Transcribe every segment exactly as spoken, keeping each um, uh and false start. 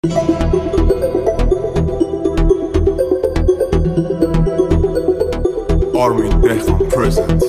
Armin Dehqan present.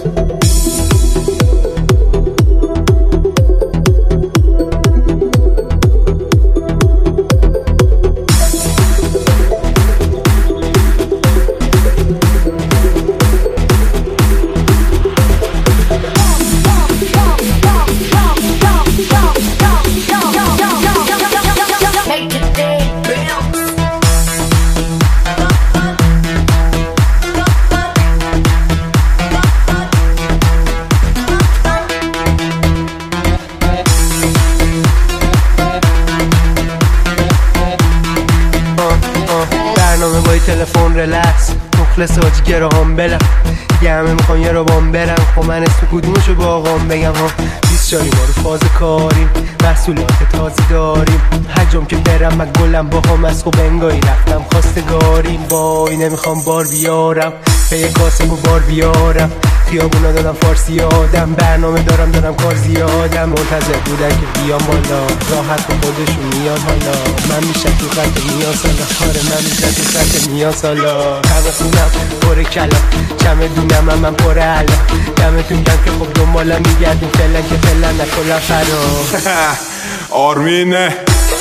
برنامه بای تلفن رلکس مخلص حاجی گراهام بلم دیگه همه میخوان یه رو بام برن. خب من اسم کدومشو با آقام بگم ها؟ بیست چاری ما رو فاز کاریم، محصولات تازه داریم. حجم که برم من گلم با هم از خوب انگایی رفتم خواستگاریم. وای نمیخوام بار بیارم به یه کاسب و بار بیارم. خیابونا دادم فارسی آدم، برنامه دارم دارم کار زیادم. منتظر بودن که بیام بالا، راحت به خودشون میاد حالا. من میشه تو خط نیاز حالا، آره من میشه تو خط نیاز حالا. همه خونم پر کلا، چمه دونم هم من پر علا. دمتون گم که خب دنبالا میگردیم فعلا که فعلا نکنم فرا. آرمینه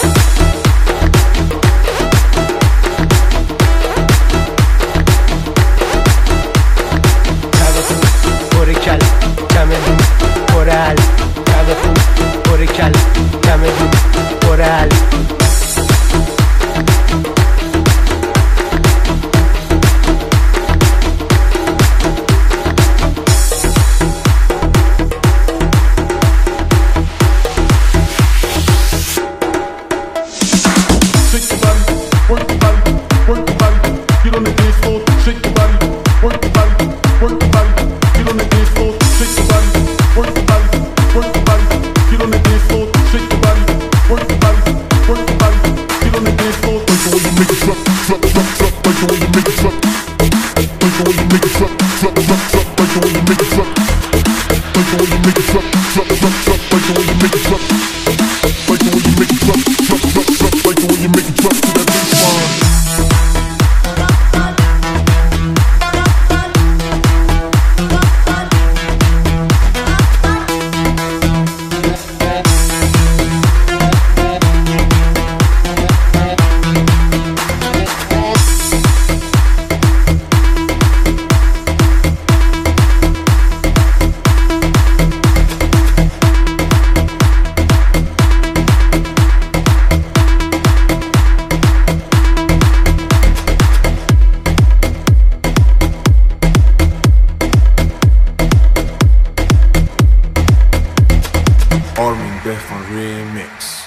پر کل چمدون پر حل، کبخون پر کل چمدون پر حل. Armin Dehqan remix.